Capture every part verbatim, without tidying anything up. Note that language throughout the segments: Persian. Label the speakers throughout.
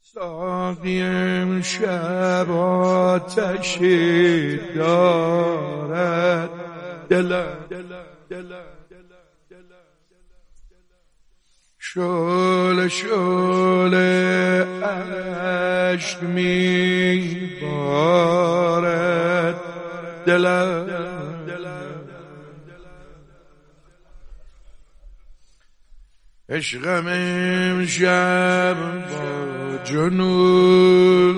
Speaker 1: ساقی امشب آتشی دارد دلم، شعله شعله اشک میبارد دلم، عشقم امشب با جنون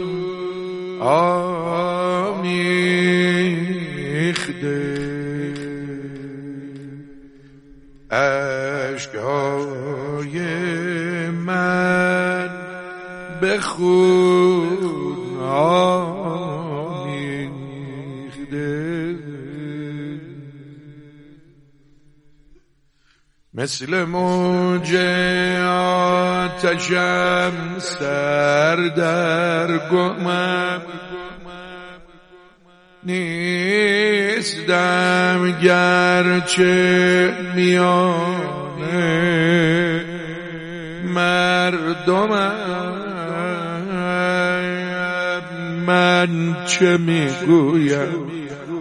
Speaker 1: آمیخته، اشک‌های من به خون آمیخته، مثل موج آتشم سر در گمم نیستم، گرچه میانه مردمم، من چه میگویم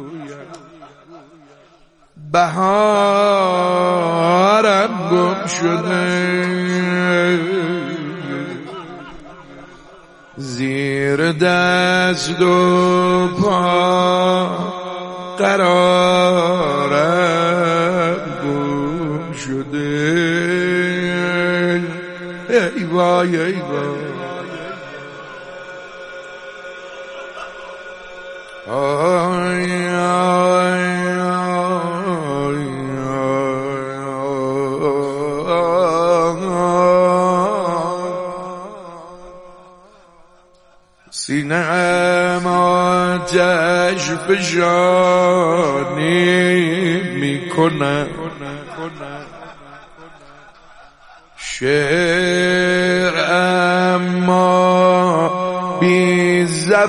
Speaker 1: بهارم گم شده، زیر دست و پا قرارم گم شده، ای وای ای وای آی آی سینه‌ام آتش فشانی میکنم، شعر اما بی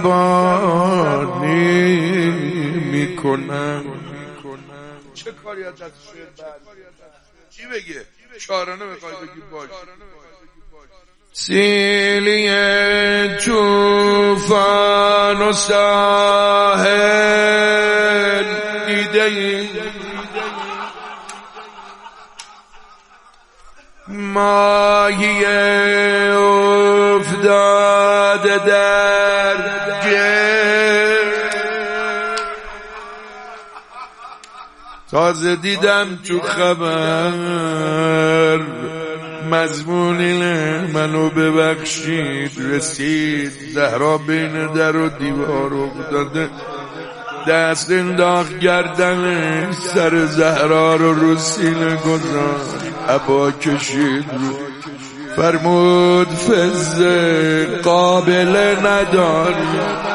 Speaker 1: زبانی میکنم. چه کاری از دست شعر بعد چی بگه؟ شاعرانه بخوای بگی باش. سیلی طوفان و ساحل دیده‌ای، ماهی افتاده در گل، تازه دیدم تو خبر مضمونی منو ببخشید رسید، زهرا بین در و دیوار افتاده، دست انداخت گردن سر زهرا رو رو سینه گذاشت، عبا کشید رو فرمود فزه قابل نداری،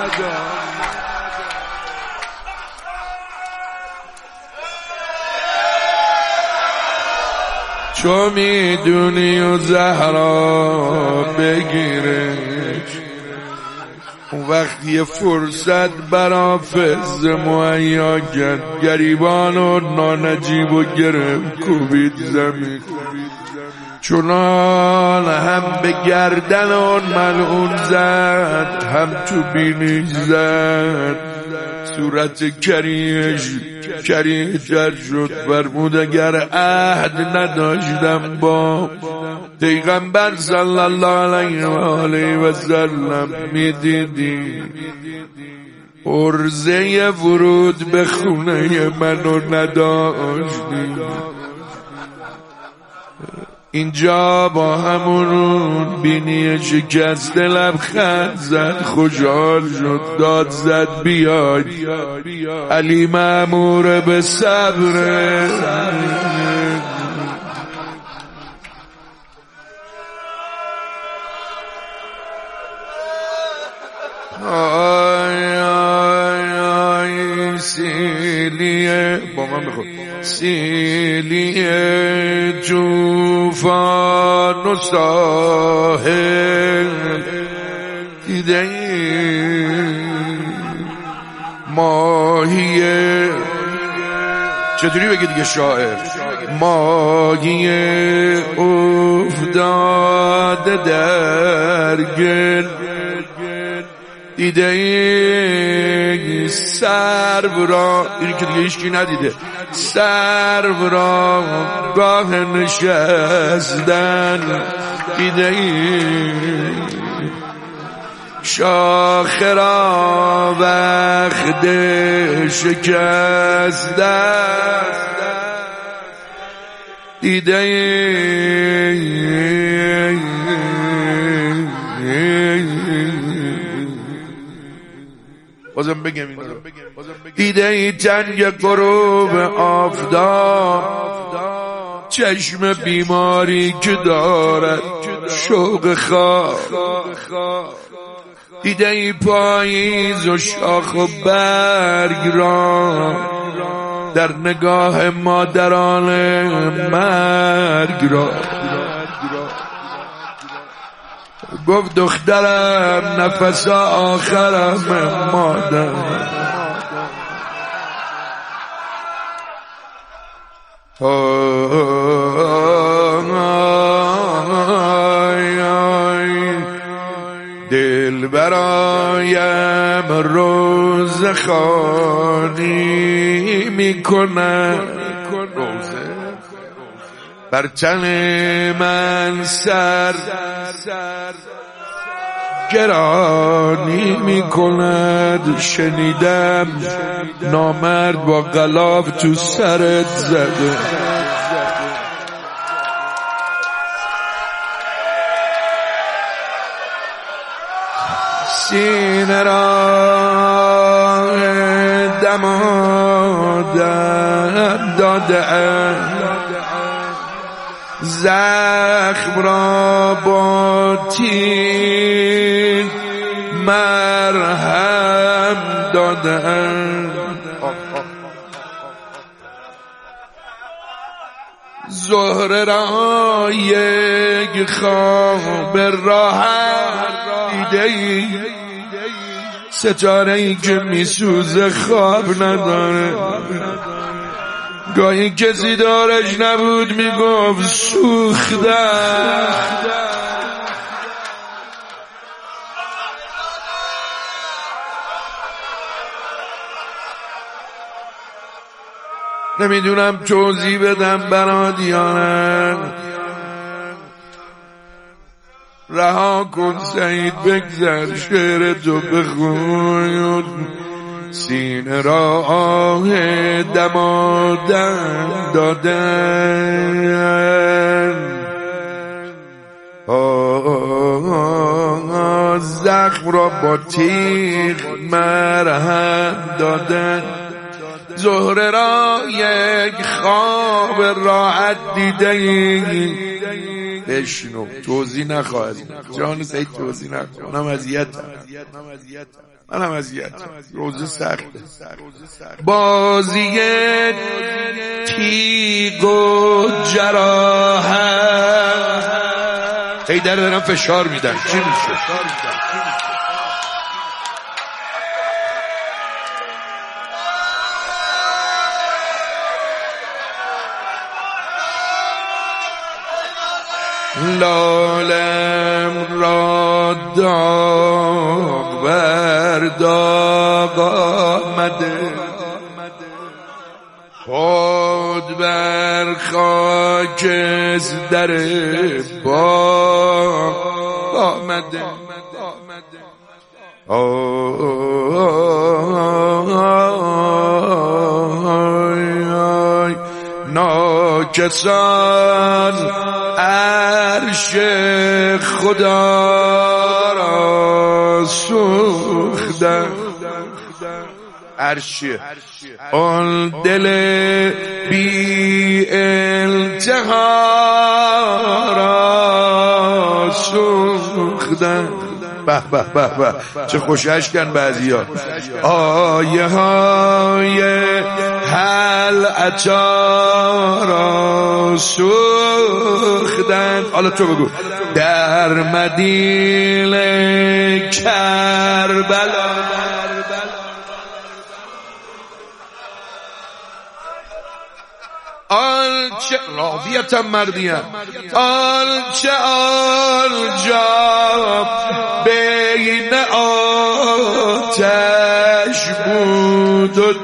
Speaker 1: چو میدونی و زهرا بگیره، اون وقت یه فرصت برا فز مهیا کرد، گریبان و نانجیب و گرفت کوبید زمین، چونان هم به گردن اون ملعون زد، هم تو بینیش زد، صورت کریش کریتر شد، فرمود اگر عهد نداشتم با پیغمبر صلی الله علیه و آله و سلم میدیدی عرضه ورود به خونه منو نداشتی، اینجا با همون بینی شکست لبخند زد، خوشحال شد داد زد بیاد علی مأمور به صبر، آی آی آی سیلیه با من بخون، سیلیه طوفان و ساحل دیده‌ای، ماهیه چطوری بگی دیگه شاعر؟ ماهی افتاده در گل دیده ای سرو را، اینی که دیگه هیچکی ندیده، سرو را گاه نشستن دیده ای شاخه را وقت شکستن دیده ای بازم بگم این دیده ای تنگ غروب آفتاب چشم بیماری که دارد شوق خواب دیده ای پاییز و شاخ و برگ را در نگاه مادران مرگ را گفت دخترم نفس آخرم مادر دل برایم روز خوانی میکنه بر تن من سر گرانی میکند شنیدم نامرد با غلاف تو سرت زده سینه را دمادم داده زخم را با تیر مرهم دادن زهره را یک خواب راحت دیده‌ای ستاره‌ای که میسوزه خواب نداره گاهی کسی دارش نبود میگفت سوختم نمیدونم توضیح بدم برات یا نه رها کن سعید بگذر شعر تو بخون سینه را آه دمادم دادن آه زخم را با تیغ مرهم دادن زهره را یک خواب راحت دیده‌ای بشنو توضیح نخواهد جان سعید توضیح نخواهد منم اذیتم منم اذیتم روزه سخته بازی تیغ و جراحت ای در دارم فشار میدن چی میشه لالم را داغ بر داغ آمده خود بر خاک در باغ آمده ناکسان عرش خدا را سوختن عرشیه آن دل بی التها را سوختن به به به به چه خوشش کن بعضیا آیه های حل عطا را سوختن حالا تو بگو در مدینه کربلا آن آنچه راویتم مردیم آنچه آنجا بین آتش بود و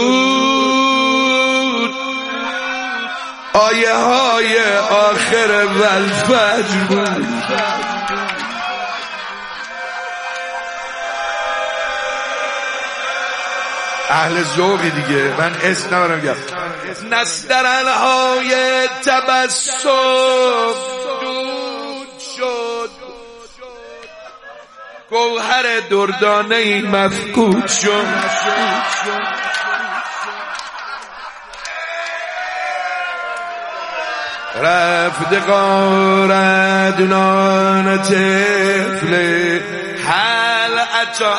Speaker 1: دود آیه های آخر والفجر بود. اهل ذوقی دیگه، من اسم نبرم گفت نسترنهای تبسم دود شد گوهر دردانه مفقود شد رفت غارت نان طفل حل عطا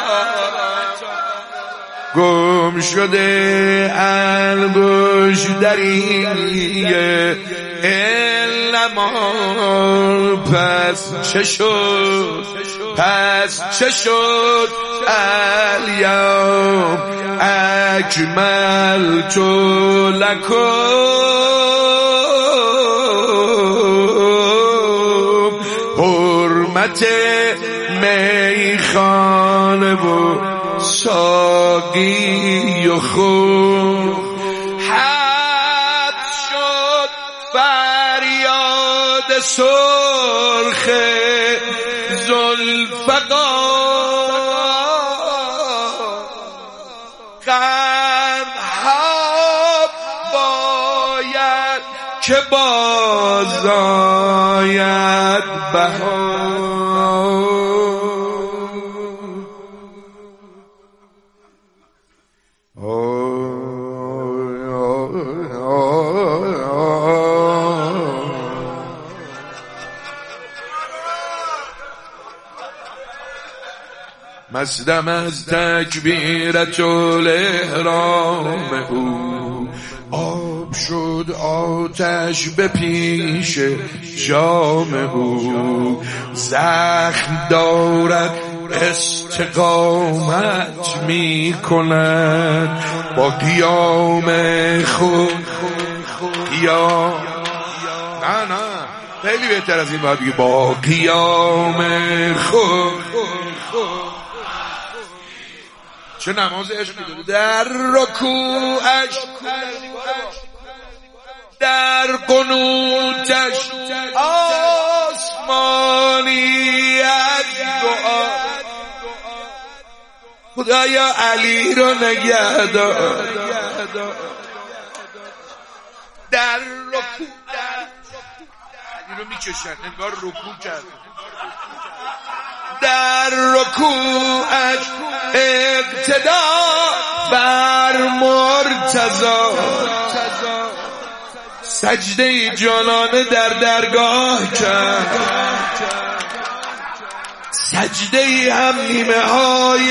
Speaker 1: گم شده انگوش دریه علما پس چه شد پس چه شد الیوم اکملت لکم حرمت میخانه و ساقی و خون حبس شد فریاد سرخ ذوالفقار قندها باید که باز آید بهار. مستم از تکبیرت الاحرام او آب شد آتش به پیش جام او زخم دارد استقامت می کند با قیام خود قیام نه نه خیلی بهتر از این باید بگی با قیام خود چه نماز عشقی داره در رکوعش در قنوتش آسمانی از دعا خدایا علی رو نگه دار در رکوع علی رو میکشن انگار رکوع کرد در رکوعش اقتدا بر مرتضی سجده جانانه در درگاه کرد سجده هم نیمه های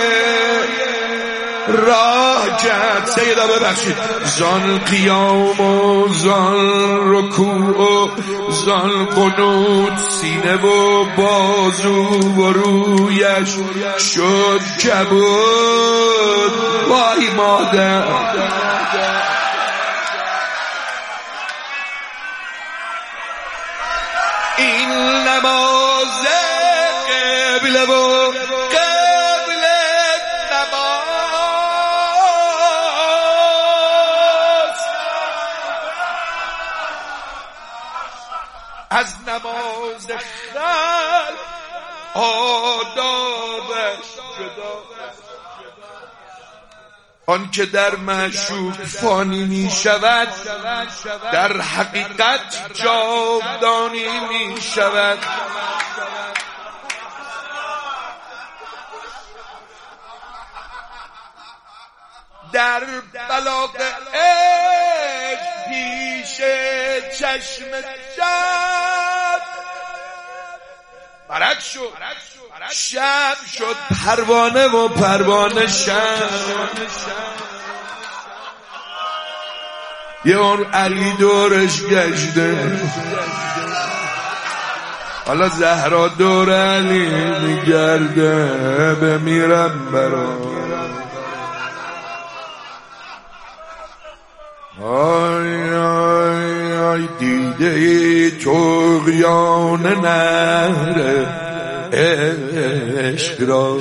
Speaker 1: راه کرد. سیدا ببخشید زان قیام و زان رکوع و زان قنوت سینه و بازو و رویش شد کبود وای مادر این نماز قبله و از نماز خلق آدابش جدا آن که در معشوق فانی می شود در حقیقت جاودانی می شود. در بلاغ عشق پیش چشم جد برک شد شب شد پروانه و پروانه شب یه اون علی دورش گشته حالا زهرا دور علی میگرده بمیرم برا آی آی آی دیده طغیان نهر عشق را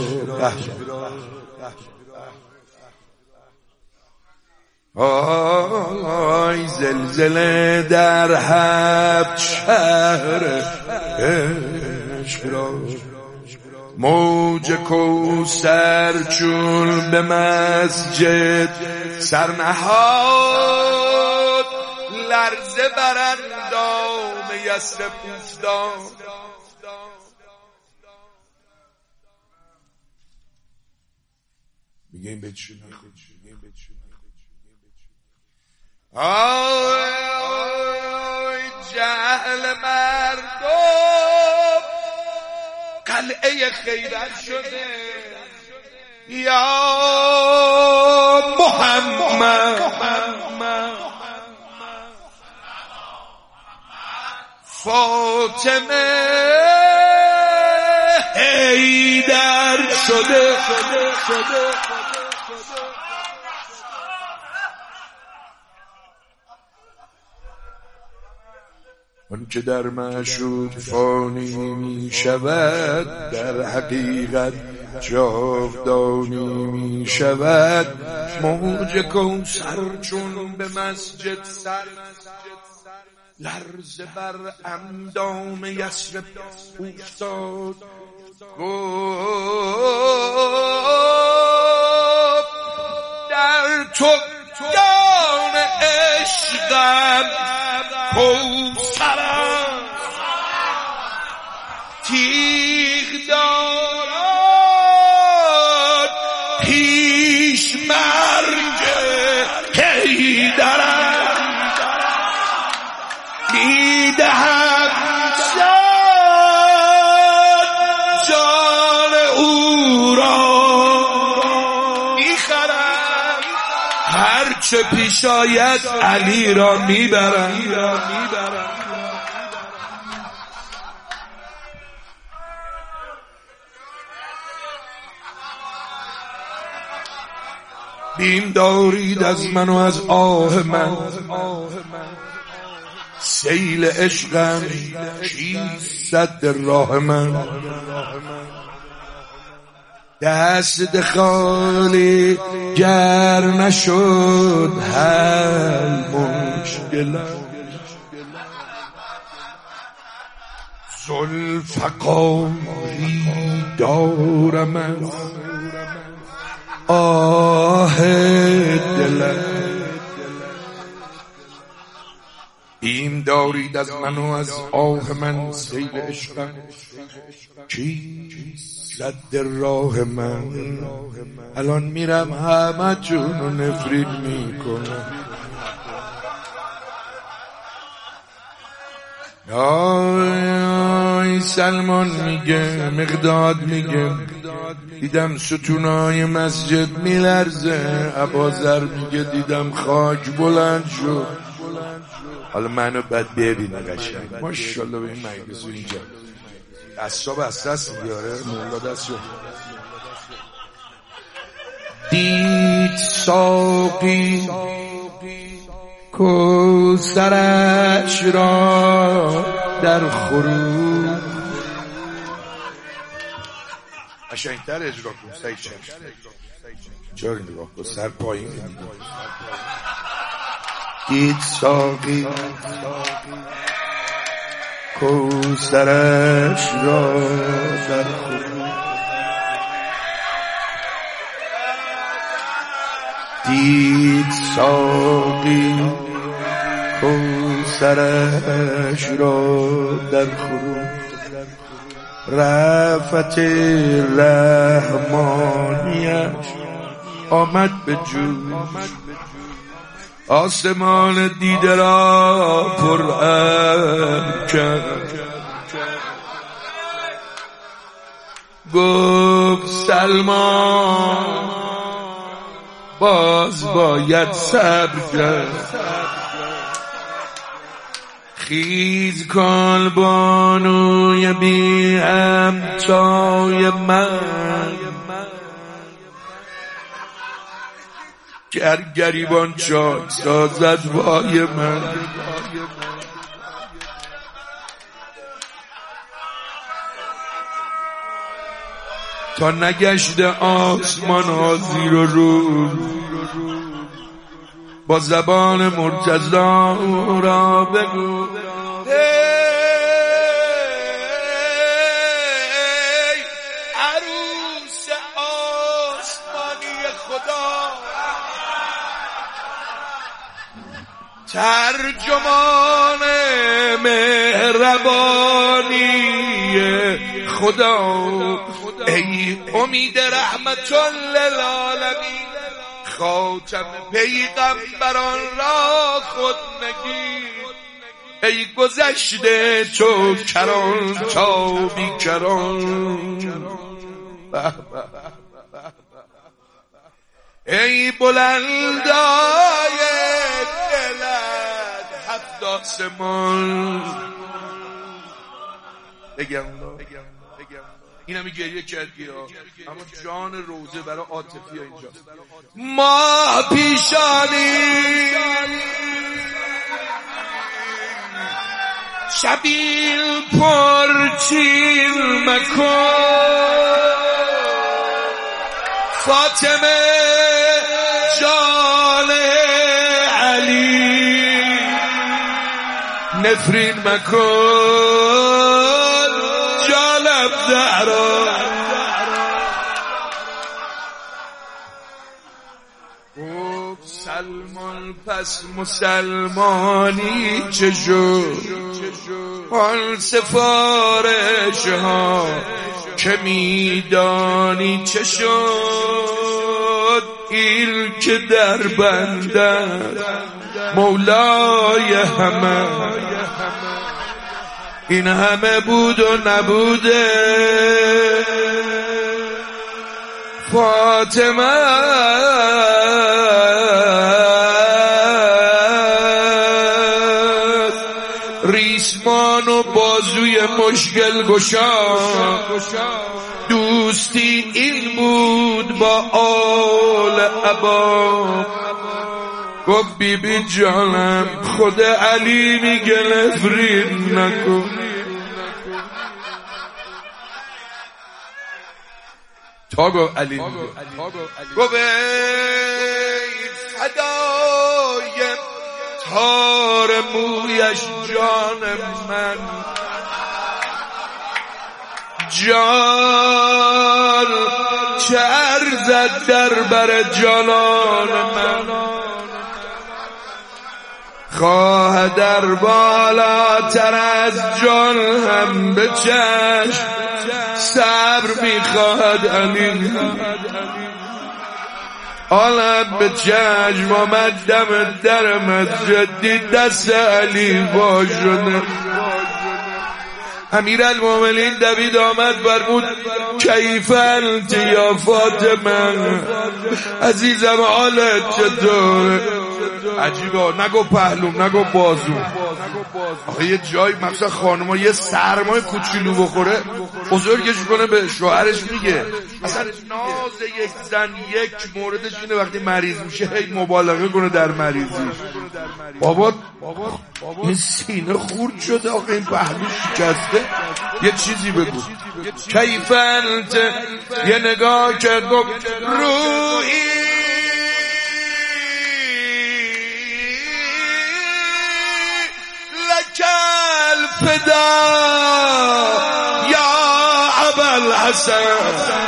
Speaker 1: آی زلزله در هفت شهر عشق را موج کوثر چون به مسجد سرنهاد لرزه بر اندام یثرب افتاد میگه این بیت شنو آی جهل مردم قلعه خیبر شده یا محمد فاطمه حیدر شده آن که در معشوق فانی می شود در حقیقت جاودانی می شود موج کوثر چون به مسجد سر لرزه بر اندام یثرب افتاد گفت در طغیان عشقم کوثرم تیغ دارد پیش مرگ حیدرم میدهم جان او را میخرم هرچه پیش آید علی را میبرم بیم دارید از من و از آه من سیل عشقم چیست سد راه من دست خالی گر نشد حل مشکلم ذوالفقاری دارم از آه دلم بیم دارید از من و از آه من سیل عشقم چیست رد راه من الان میرم همه جونو نفرین میکنم آی آی سلمان میگه مقداد میگه دیدم ستونای مسجد میلرزه ابازر میگه دیدم خاک بلند شد حالا منو بد ببینه قشنگ ماشاءالله به این مجلس اینجا دستا بسته است بیاره مولا دست شد دید ساقی کوثرش را در خروج قشنگتر اجرا کن سعید شد چرا نگاه کن سر پایین دید ساقی کوثرش را در خروج دید ساقی کوثرش را در خروج رفت رحمانیش آمد به جوش آسمان دیده را پر ابر کرد گفت سلمان باز باید صبر کرد خیز کن بانوی بی همتای من گر گریبان شاد سازد وای من تا نگشته آسمان ها زیر و رو، با زبان مرتضی را بگو ای عروس آسمانی خدا، ترجمان مهربانی خدا، ای امید رحمت للعالمین، خاتم پیغمبران را خود نگیر، ای گذشته تو کران تا بیکران، ای بلندای دلت هفت آسمان. بگم این همی گریه کردی ها، اما جان روزه برای عاطفی اینجا. ما پیشانی شبیل پرچین مکن، فاطمه جان علی نفرین مکن، جانم زهرا. او سلمان پس مسلمانی چه شد، آن سفارش ها که میدانی چه شد، این که در بندد مولای همه، این همه بود و نبوده فاطمه، ریسمان و بازوی مشکل گشا، دوستی این بود با آل عبا. گفت بی بی جانم خود علی میگه نفرین نکن، تا گفت علی گفت ای فدای تار مویش جان من، جان چه ارزد در بر جانان من، خواه در بالاتر از جان هم به چشم صبر میخواهد علی، عالم به چشم آمد دم در مسجد، دید دست علی وا شده، امیرالمومنین دوید آمد فرمود کیف انت یا فاطمه، عزیزم حالت چطوره؟ عجیبه، نگو پهلوم نگو بازو، آخه یه جای مثلا خانما یه سرمای کوچولو بخوره بزرگش کنه به شوهرش میگه. اصلا ناز یک زن یک موردش اینه وقتی مریض میشه هی مبالغه کنه در مریضیش. بابا این سینه خورد شده، آخه این پهلو شکسته، یه چیزی بگو. کیف انت، یه نگاه کرد گفت روحی لکل فدا یا ابوالحسن،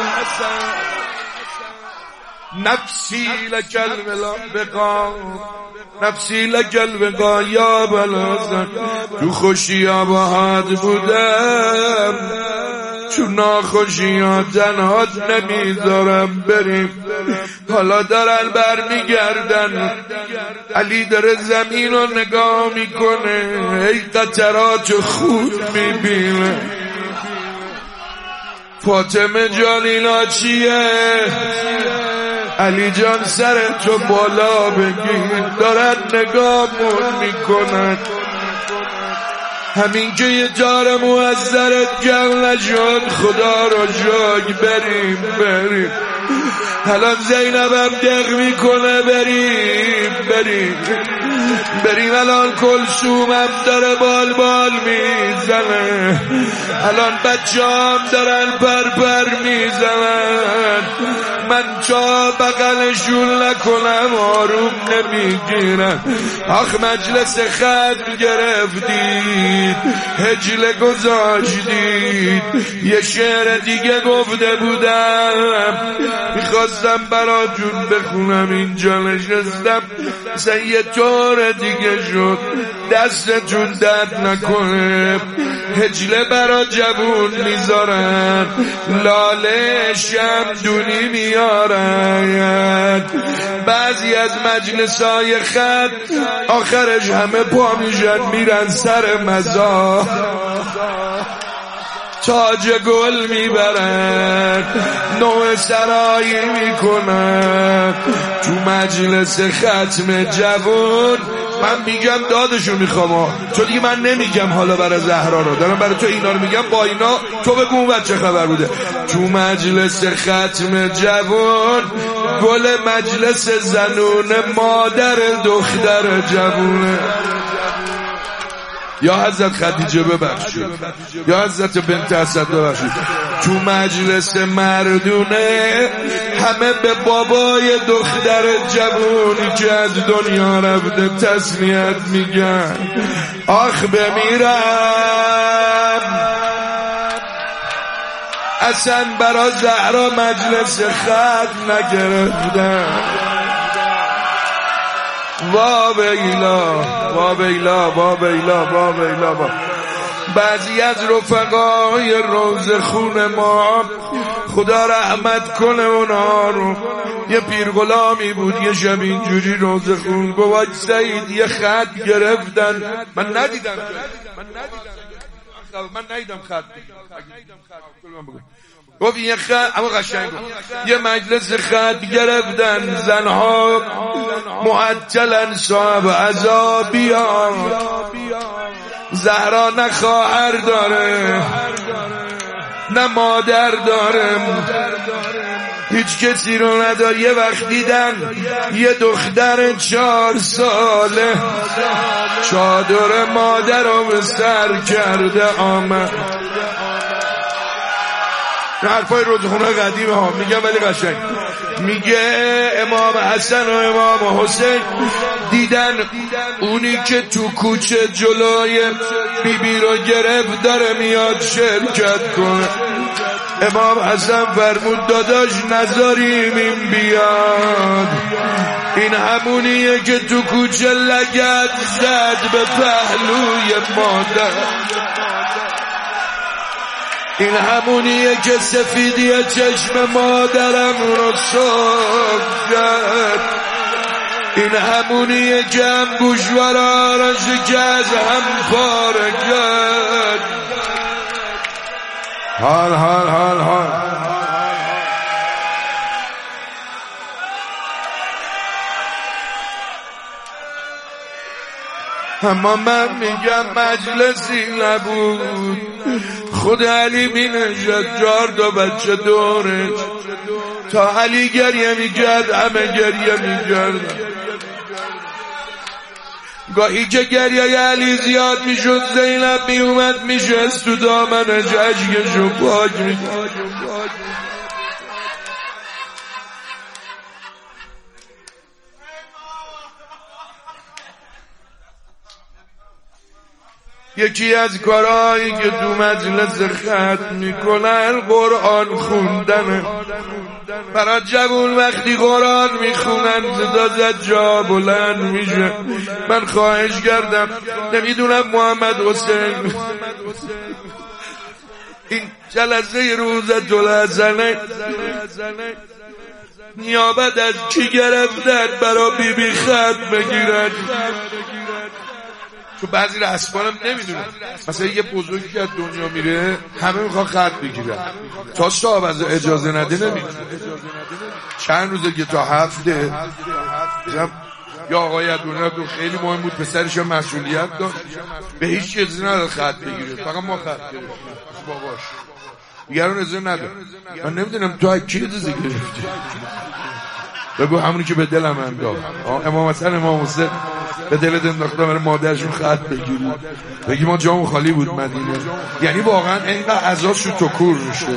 Speaker 1: نفسی لکل بقا، نفسی لکل بقا یا ابوالحسن، تو خوشی ها باهات بودم، تو ناخوشی ها تنهات نمیذارم بریم. حالا دارن بر میگردن، علی داره زمین رو نگاه میکنه، ای قطرات خود میبینه. فاطمه جان اینا چیه؟ علی جان سر تو بالا بگیر، دارن نگاهمون میکنن. همین که یه جار موزرت گل نشد، خدا رو شکر بریم بریم. الان زینبم دق میکنه بریم بریم بریم الان کلثومم داره بال بال میزنه الان بچه‌ام دارن پر پر میزنن من چا بغلشون نکنم آروم نمیگیرن آخ مجلس ختم گرفتید هجله گذاشتید یه شعر دیگه گفته بودم میخواستم براتون بخونم اینجا نشستم مثلا یه طور دیگه شد دستتون درد نکنه هجله برا جوون میذارن لاله شمدونی میارن بعضی از مجلسای خط آخرش همه پا میشن میرن سر مزار تاج گل میبرن نوع سرایی میکنن تو مجلس ختم جوون من میگم دادشو میخوام چون دیگه من نمیگم حالا برای زهرا رو دارم برای تو اینا رو میگم با اینا تو بگو اون بچه خبر بوده تو مجلس ختم جوون گل مجلس زنون مادر دختر جوونه یا حضرت خدیجه ببخشید یا حضرت بنت اسد ببخشید تو مجلس مردونه همه به بابای دختر جوونی که از دنیا رفته تسلیت میگن آخ بمیرم اصلا برا زهرا مجلس ختم نگرفتم وا بیلا وا بیلا وا بیلا وا بیلا با بعضی از رفقای روز خون ما خدا رحمت کنه اونا رو یه پیر غلامی بود یه شب اینجوری روز خون گفت سعید یه خط گرفتن من ندیدم من ندیدم من ندیدم خط گفت یه خط اما قشنگ یه مجلس خط گرفتن زنها معطلن صاحب عذابیان زهرا نه خواهر داره نه مادر داره هیچ کسی رو نداره یه وقت دیدن یه دختر چهار ساله چادر مادر رو به سر کرده آمد حرفای روزخونه قدیمه ها میگم ولی قشنگ میگه امام حسن و امام حسین دیدن اونی که تو کوچه جلوی بیبی بی رو گرفت داره میاد شرکت کنه امام حسن فرمود داداش نذاریم این بیاد این همونیه که تو کوچه لگد زد به پهلوی مادر این همونیه که سفیدی چشم مادرم رو سرخ کرد این همونیه که هم گوشوارا را شکست هم پاره کرد حال حال حال حال اما من میگم مجلسی نبود خود علی می نشد چهار تا بچه دورش تا علی گریه میکرد همه گریه میکرد گاهی که گریه علی زیاد میشد زینب میومد میشست تو دامنش اشکشو پاک میکرد یکی از کارهایی که تو مجلس ختم میکنن قرآن خوندنه برای جوون وقتی قرآن میخونن صدا زد جا بلند میشه من خواهش کردم نمیدونم محمد حسین این جلسه روزت الحسنه نیابت از کی گرفتن برای بی بی خط بگیرن چون بعضی رسمانم نمیدونن مثلا یه بزرگی که از دنیا میره همه میخوان خط بگیرن تا صاحب از اجازه نده نمیتونه چند روزه که تا هفته یا آقای از دنیا تو خیلی مهم بود پسرش مسئولیت داشت به هیچ چیزی نداره خط بگیره فقط ما خط گرفتیم باباش دیگران اجازه نداره. من نمیدونم تو از کی اجازه گرفتی؟ بگو همونی که به دلم انداخت. امام حسن امام حسین به دلت انداختن برای مادرشون خط بگیری، بگی ما جامون خالی بود مدینه. یعنی واقعا اینقدر عزاشون تو کور میشه.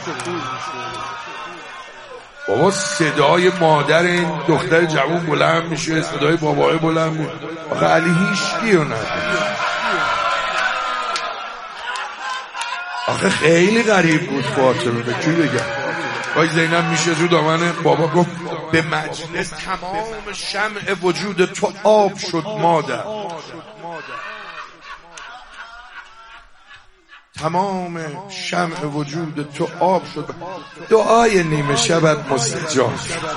Speaker 1: بابا صدای مادر این دختر جوان بلند میشه، صدای بابای بلند میشه. آخه علی هیچکیو نداره. آخه خیلی غریب بود فاطمه. به کی بگم؟ وای زینب میشه رو دامن بابا گفت به مجلس تمام شمع وجود تو آب شد مادر، تمام شمع وجود تو آب شد. دعای نیمه شبت مستجاب.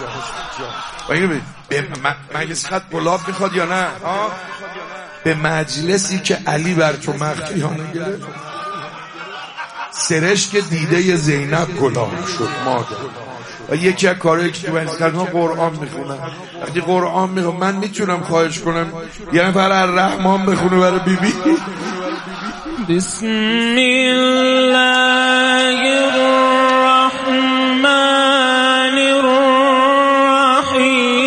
Speaker 1: به مجلس خط گلاب میخواد یا نه؟ به مجلسی که علی بر تو مخفیانه گرفت، سرشک دیده زینب گلاب شد مادر. و یکی از کارهایی که تو مجلس کردن قرآن میخونن. وقتی قرآن میخونن من میتونم خواهش کنم یه نفر الرحمن بخونه برای بی بی؟
Speaker 2: بسم الله الرحمن الرحیم.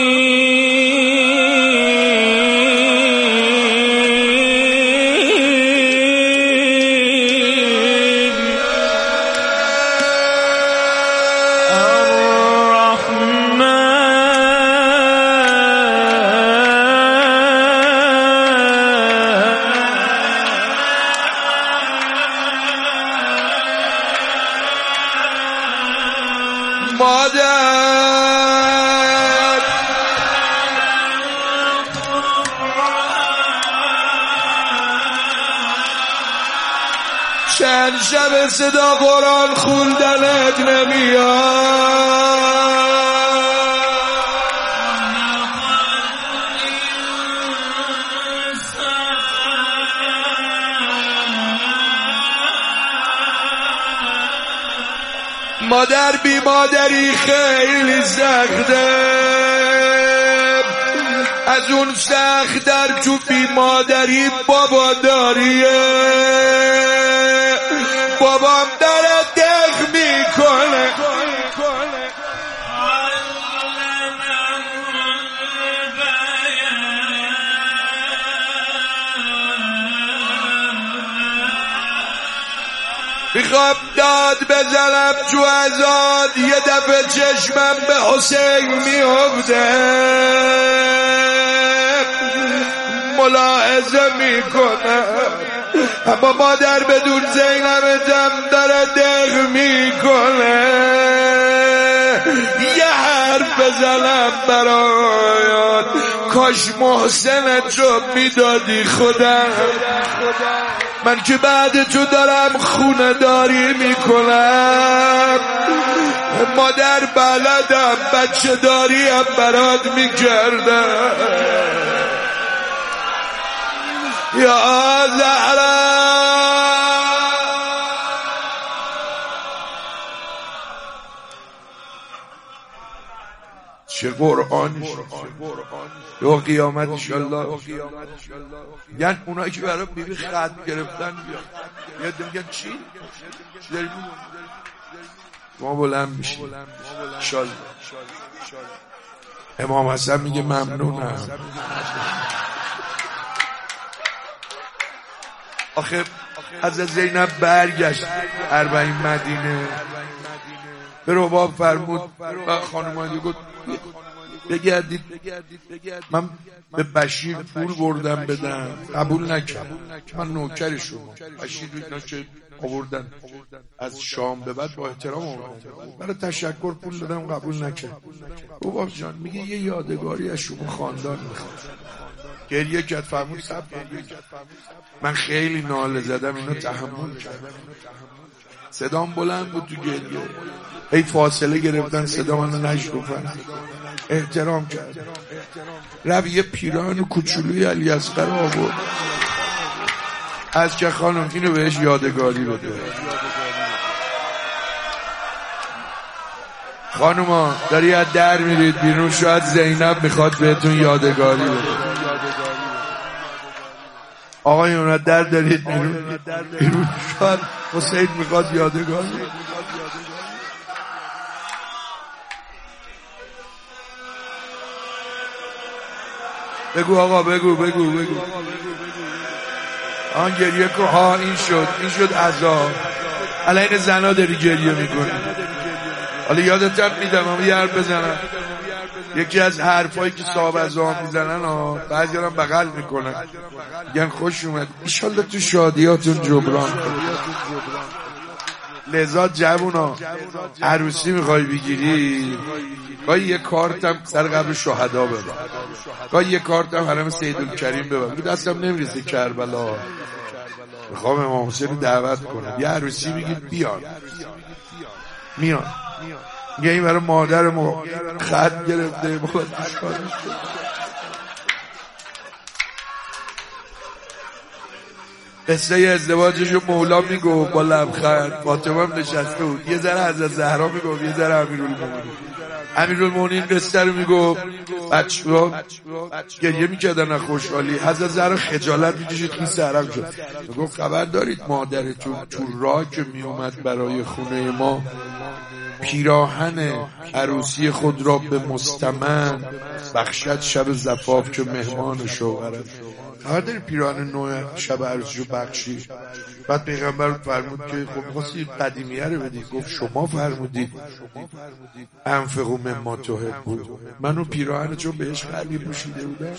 Speaker 1: مادر چند شب صدا قرآن خوندنت نمیاد. مادر بی مادری خیلی سخته، از اون سخت در تو بی مادری بابا داریه. بابام داره دق میکنه، میخوام داد بزنم تو ازاد، یه دفعه چشمم به حسین میفته، ملاحظه میکنم اما مادر بدون زینبتم داره دق میکنه. یه حرف بزنم برایات، کاش محسنت رو میدادی خودم، من که بعد تو دارم خونه داری میکنم. مادر بلدم بچه داریم برات میکردم. یا زهرا چه قرآنی یا قیامت انشالله. یعنی اونایی که برای بیبی خط گرفتن بیاد یاد میگن چی؟ چی داری میگن؟ ما بلند میشیم انشالله. امام حسن میگه ممنونم. آخه از زینب برگشت اربعین مدینه، به رباب فرمود و خانمانی گفت بگردید من به بشیر پول بردم بدم، قبول نکرد. من نوکر شما. بشیر اینا که آوردن از شام به بعد با احترام آوردن، برای تشکر پول دادم قبول نکرد. رباب جان میگه یه یادگاری از شما خاندان میخواد. گریه کرد، فرمود صبر من خیلی ناله زدم، اینو تحمل کردم. صدام بلند بود تو گریه، هی فاصله گرفتن صدا منو نشنفتن. احترام کرد، رفت یه پیران کوچولوی علی اصغر آورد، از که خانم اینو بهش یادگاری بده. خانوما داری از در میرید بیرون، شاید زینب میخواد بهتون یادگاری بده. آقایون از در دارید بیرون، بیرون شاید حسین میخواد یادگار. بگو آقا بگو بگو بگو. آن گریه که ها این شد این شد عذاب. علیه زنا داری گریه میکنی. حالا یادت هم میدم اما یه حرف بزنم. یکی از حرفایی که صاحب ازام میزنن ها بعضی هم بغل میکنن میگن خوش اومد ایشالله تو شادیاتون جبران کنید. لذا جوونا عروسی میخوای بگیری گاهی یه کارتم سر قبر شهدا ببر، گاهی یه کارتم حرم سیدالکریم ببر. دستم نمیرسه کربلا میخوام امام حسین دعوت کنم یه عروسی بگیر بیان میان میگه این برای مادر ما خط گرفته باید قصه ازدواجشو مولا میگو با لبخند. فاطمه هم نشسته بود یه ذره حضرت زهرا میگو یه ذره امیرالمومنین. امیرالمومنین قصه رو میگو بچه‌ها گریه میکردن از خوشحالی. حضرت زهرا خجالت میکشید این سرم شد میگو خبر دارید مادرتون تو راه که میومد برای خونه ما پیراهن عروسی خود را به مستمن بخشد شب زفاف که مهمان شوهرش. خبر داری پیراهن نوع شب عروسی رو بخشی؟ بعد پیغمبر فرمود که خب می‌خواستی قدیمیه رو بدی. گفت شما فرمودید انفقوا مما تحبون. منو پیراهن چون بهش خیلی پوشیده بودم.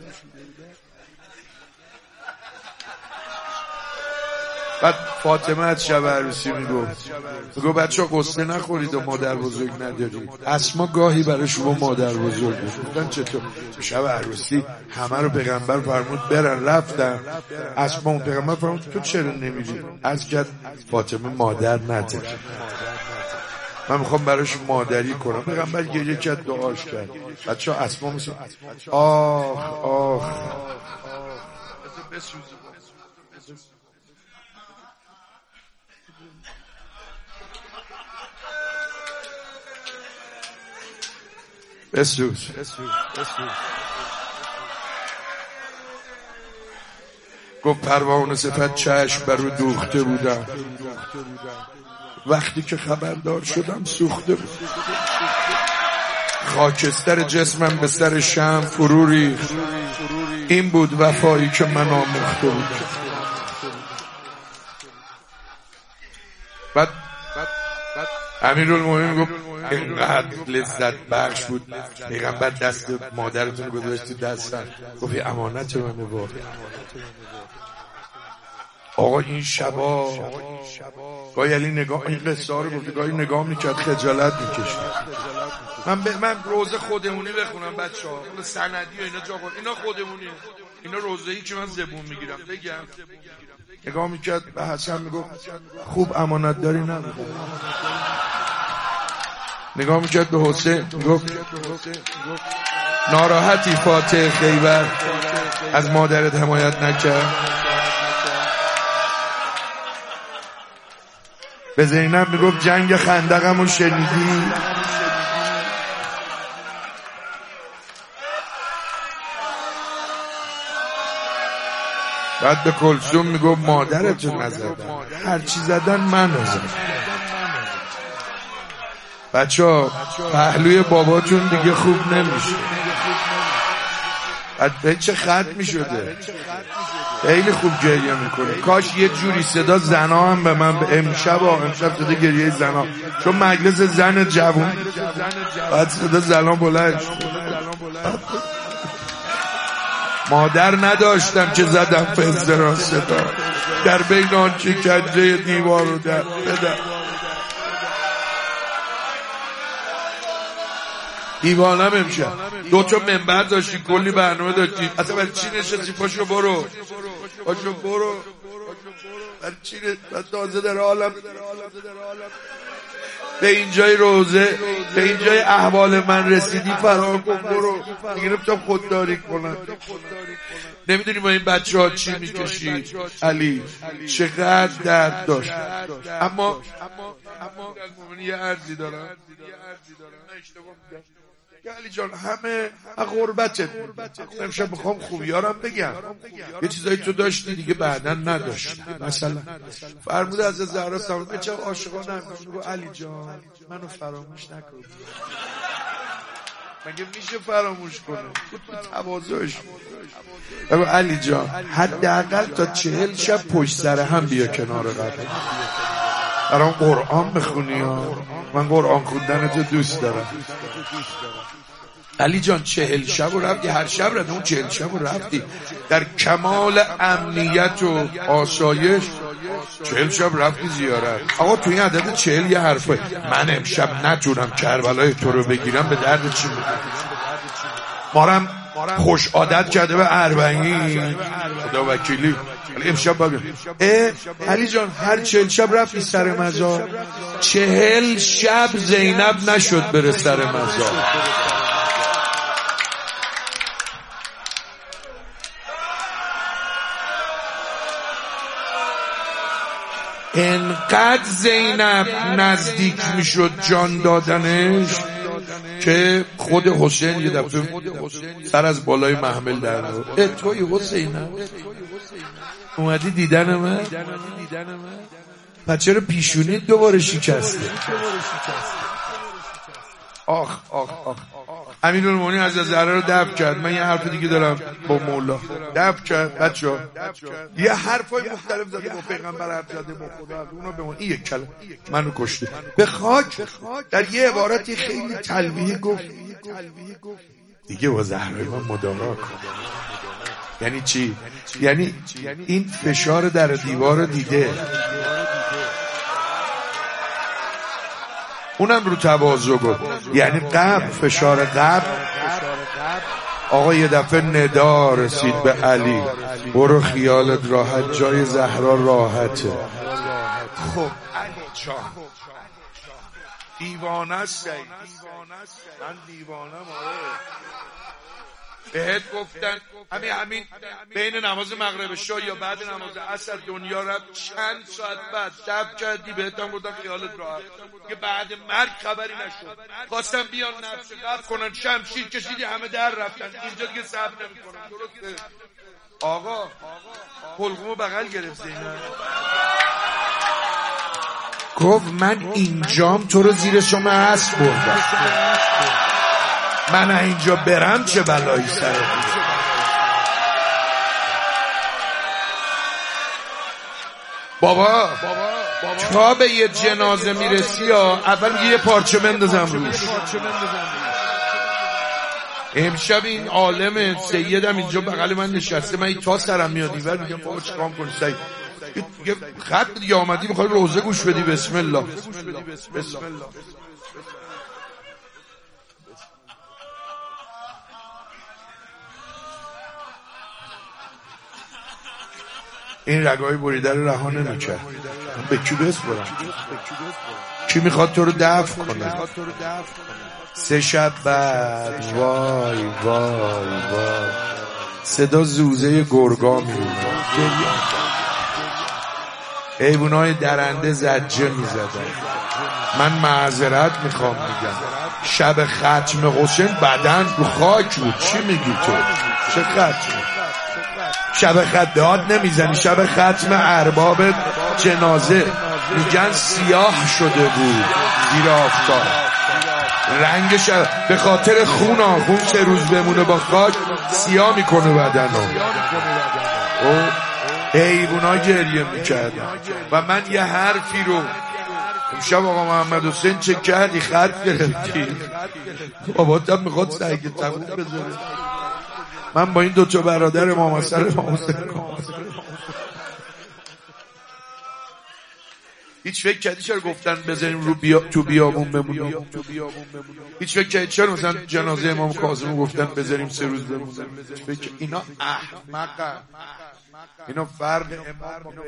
Speaker 1: بعد فاطمه از شب عروسی میگفت میگو بچه ها قصه نخورید و مادر بزرگ ندارید. اسما گاهی برای شما مادر بزرگ گفتن چطور شب عروسی همه رو پیغمبر فرمود برن رفتن. اسما اون پیغمبر فرمود تو چرا نمیری؟ از کرد فاطمه مادر نداره من میخوام براش مادری کنم. پیغمبر گریه کرد دعاش کرد. بچه ها اسما مثل آخ آخ بسوز گفت پروانه صفت چشم برو دوخته بودم وقتی که خبردار شدم سوخته بود. خاکستر جسمم به سر شمع فرو ریخت. این بود وفایی که من آموخته بودم. بعد امیرالمومنین گفت اینقدر لذت بخش بود پیغمبر دست مادرتون گذاشت تو دستم گفت امانت منه. با آقا این شبا گاهی علی نگاه این قصه ها رو گفت گاهی نگاه میکرد خجالت میکشید. من ب... من روزه خودمونی بخونم بچه ها سندی و اینا جا کن اینا خودمونی اینا روزه‌ای که من زبون میگیرم بگم. نگاه میکرد به حسن میگفت خوب امانت داری نبود. نگاه میکرد به حسین میگفت ناراحتی فاتح خیبر از مادرت حمایت نکرد. به زینب میگفت جنگ خندقمو شنیدی؟ بعد به کلثوم میگفت مادرتو نزدن هرچی زدن من نزدن. بچه ها پهلوی باباتون دیگه خوب نمیشه. بعد چه خط میشده خیلی خوب گریه میکنه. کاش یه جوری صدا زنا هم به من امشب امشب صدا گریه زنا چون مجلس زن جوون بعد صدا زنا بلند مادر نداشتم که زدم پنزران صدا در بین آن که کنجه دیوار رو در بدم. دیوانم امشب دو تا منبر داشتی کلی برنامه داشتی اصلا برای چی نشستی؟ پاشو برو پاشو برو برای چی نشستی؟ تازه در عالم به اینجای روزه به اینجای احوال من رسیدی فرار کن برو میگرفتم خودداری کنن. نمیدونی با این بچه ها چی میکشی علی چقدر درد داشت. اما اما یه عرضی دارم علی جان همه غربتت امشب میخوام خوبیارم بگم یه چیزایی تو داشتی دیگه بعداً نداشتی. مثلا فرموده از زهرا سلام به چه عاشقانه میگه علی جان منو فراموش نکن. مگه میشه فراموش کنه؟ تواضعش بگو علی جان حداقل تا چهل شب پشت سر هم بیا کنار قبر برام قرآن بخونی ها. من قرآن خوندن تو دوست دارم. علی جان چهل شب رو رفتی، هر شب رفتی، اون چهل شب رو رفتی در کمال امنیت و آسایش. چهل شب رفتی زیارت. آقا تو این عدد چهل یه حرفه من امشب نتونم کربلای تو رو بگیرم به درد چی میکنم؟ مارم خوش عادت کرده به اربعین خدا وکیلی. ولی امشب بگم اه علی جان هر چهل شب رفتی سر مزار، چهل شب زینب نشد بره سر مزار. انقدر زینب نزدیک میشد جان دادنش که خود حسین یه دفعه سر از بالای محمل در نو اه توی حسین اومدی دیدن من؟ پس چرا پیشونیت دوباره شکسته؟ آخ آخ آخ امیرالمومنین از زهرا رو دفع کرد. من یه حرف دیگه دارم با مولا. دفع کرد بچه‌ها یه حرفای مختلف زده با پیغمبر حرف زده با خدا اونا به اون این یک کلمه منو کشته به خاک. در یه عبارتی خیلی تلویحی گفت دیگه با زهرای من مدارا کن. یعنی چی؟ یعنی این فشار در دیوار دیده، اونم رو تواضع گفت. یعنی قبل فشار قبل آقا یه دفعه ندا رسید به علی برو خیالت راحت جای زهرا راحته. خب علی جان دیوانه است. من دیوانه ماره بهت گفتن همین همین بین نماز مغرب شو یا بعد نماز عصر دنیا رفت چند ساعت بعد شب کردی بهت هم گفتن خیالت راحت که بعد مرگ خبری نشد. خواستم بیان نفس قبل کنن شمشیر کشیدی همه در رفتن اینجا دیگه صبر نمی‌کنن. درسته آقا حلقومو بغل گرفت زینب گفت من اینجام تو رو زیر شما اسب بردم، من اینجا برم چه بلایی سر بابا. تا به یه جنازه میرسی ها اول یه پارچه بندازم روش. امشب این عالم سیدم اینجا بغل من نشسته، من این تا سرم میاد اینور میگم بابا چیکار کنی سید یه خط دیگه آمدی میخوای روزه گوش بدی بسم الله بسم الله. این رگای بریده رو رها نمی‌کرد. به کی بسپرم؟ کی میخواد تو رو دفع کنه؟ سه شب بعد وای وای وای صدا زوزه گرگا میومد، حیوانای درنده زجه میزدن. من معذرت میخوام میگم شب ختم حسین بدن رو خاک بود. چی میگی تو؟ چه ختم؟ شب ختم داد نمیزنی، شب ختم ارباب جنازه میگن سیاه شده بود زیر آفتاب رنگش به خاطر خون آخون سه روز بمونه با خاک سیاه میکنه بدنو. حیوونا گریه میکردن و من یه حرفی رو امشب آقا محمد حسین چه کردی خط گرفتی باباتم میخواد سعی تموم بذاره. من با این دوتا برادر امام حسن امام حسین هیچ فکر کردی چرا گفتن بذاریم رو بیا... تو بیابون بمونیم؟ هیچ فکر کردی چرا مثلا جنازه امام کاظم گفتن بذاریم سه روز بمونیم؟ فکر اینا احمقه، اینا فرق امام با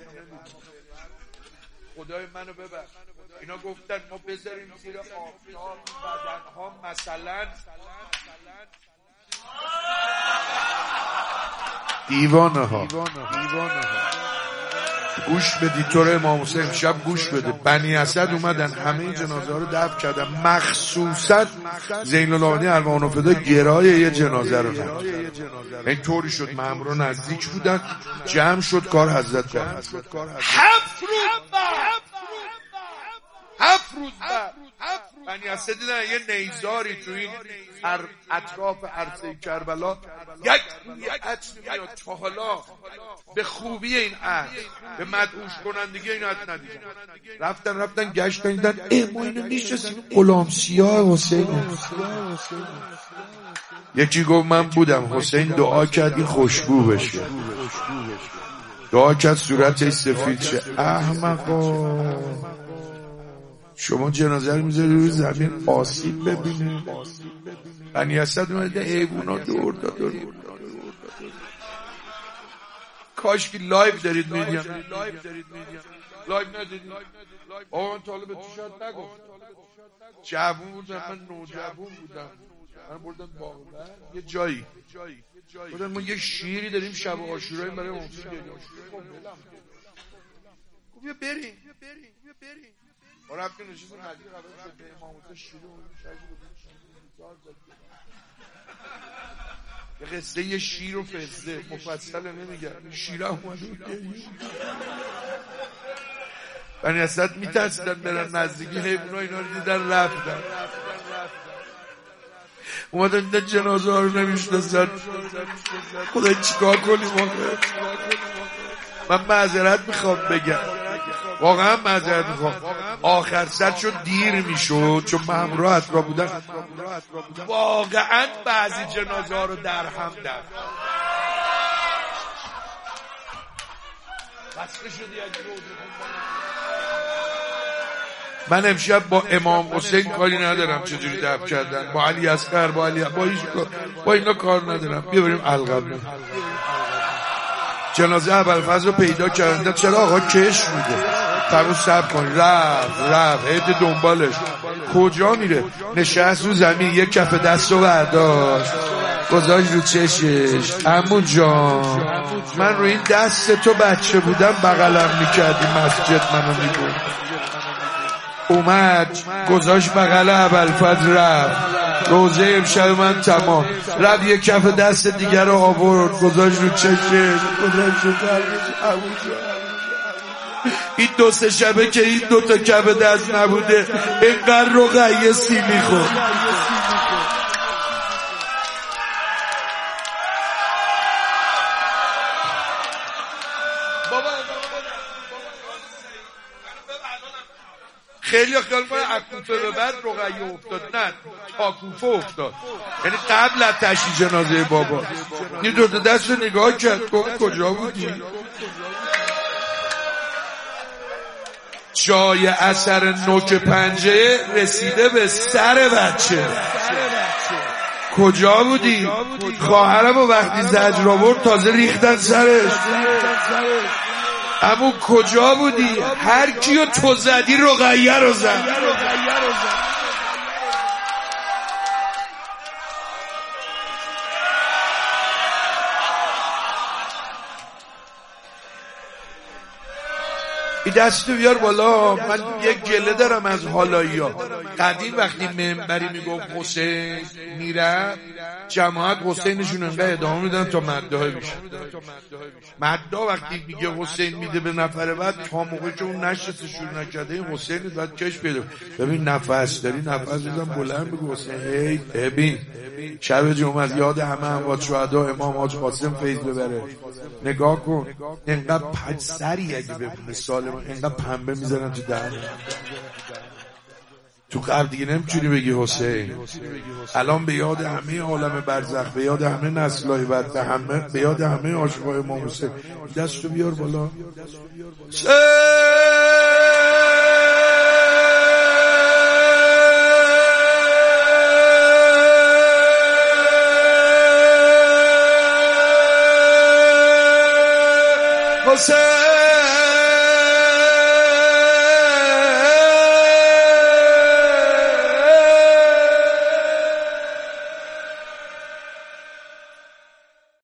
Speaker 1: خدای منو ببر. اینا گفتن ما بذاریم زیر آفتاب بدنها مثلا دیوانه ها گوش بدی تو رو امام حسین امشب گوش بده. بنی اسد اومدن همه جنازه ها رو دفن کردن، مخصوصا زین العابدین ارواحانو فدا گرای یه جنازه رو نکرد. این طوری شد مامورا نزدیک بودن، جمع شد کار حضرت کرد. هفت روز بعد هفت روز بعد بنی اسد دیدن یه نیزاری تو این اطراف عرصه کربلا، یک روی عطر میاد. تا حالا به خوبی این عطر به مدعوش کنندگی این عطر ندیدن. رفتن رفتن گشتن دیدن ای ما اینو میشناسیم، غلام سیاه حسین. یکی گفت من بودم. حسین دعا کرد این خوشبو بشه، دعا کرد صورتش سفید شه. احمقا شما جنازه رو میذاری روی زمین آسیب ببینه. بنی اسد اومده حیوونا دور داد دور داد. کاش که لایو دارید میدیم، لایو ندارید. آقا من طالب توشاد نگفت، جوون بودم، من نوجوون بودم، من بردم باغبر یه جایی بودن ما یه شیری داریم شب عاشورایی برای امام حسین. خب بیا بریم ما رفتیم نشیدیم حدیق قبل شد به امام حسین شیری یه قصه یه شیر و فزده مفصله نمیگم. شیره اومده بود بنی اسد میترسیدن برن نزدیکی حیوونا، اینا رو دیدن رفتن. اومدن دیدن جنازه ها رو نمیشناسن. خدای چیکار کنیم آخه؟ من معذرت میخوام بگم، واقعا معذرت میخوام. آخر سر شد دیر میشد چون مامورا اطراف بودن. واقعا بعضی جنازه ها رو در هم دفن. بسته شدی از من امشب با امام حسین کاری ندارم چجوری دفن کردن، با علی اصغر، با علی با هیچ با اینا کار ندارم. بیا بریم القبر. جنازه ابوالفضل رو پیدا کردن. چرا آقا کش میده؟ فرمود صبر کن. رفت رفت هد دنبالش. کجا میره؟ نشست رو زمین، یک کف دست رو برداشت گذاشت رو چشش. عمو جان من رو این دست تو بچه بودم بغلم میکردی مسجد منو میبود. اومد گذاشت بغل ابوالفضل رفت. روزه امشب من تمام. رفت یک کف دست دیگر رو آورد گذاشت رو چشش، گذاشت رو قلبش. عمو جان این دو سه شبه که این دو تا کف دست نبوده اینقدر رقیه سیمی خورد. خیلی خیال کنه اکوفه به بعد رقیه افتاد. نه تاکوفه افتاد، یعنی قبل از تشییع جنازه بابا. این دو تا دست رو نگاه کرد گفت کجا بودی؟ جای اثر نوک پنجه رسیده به سر بچه. کجا بودی؟ خواهرم و وقتی زجر آورد تازه ریختن سرش. اما کجا بودی؟ هر کیو تو زدی رقیه رو زد. این دستو بیار بالا. من یک گله دارم از حالایی ها. قدیم وقتی منبری میگفت حسین میره، جماعت حسینشون انقدر ادامه میدن تا مدعا بشه. مدعا وقتی میگه حسین میده به نفر بعد، تا موقعی که اون نشسته شروع نکرده این حسین باید کش پیدا. ببین نفس داری، نفس بزن بلند بگو حسین. هی ببین شب جمعه یاد همه اموات شهدا امام حاج قاسم فیض ببره. نگاه کن اینقدر پج سری اگه ببینه سالم اینقدر پنبه میزنن تو دهن. تو قبل دیگه نمیتونی بگی حسین. الان به یاد همه عالم برزخ، به یاد همه نسلای بعد، به همه به یاد همه عاشقای امام حسین. دستو بیار بالا. حسین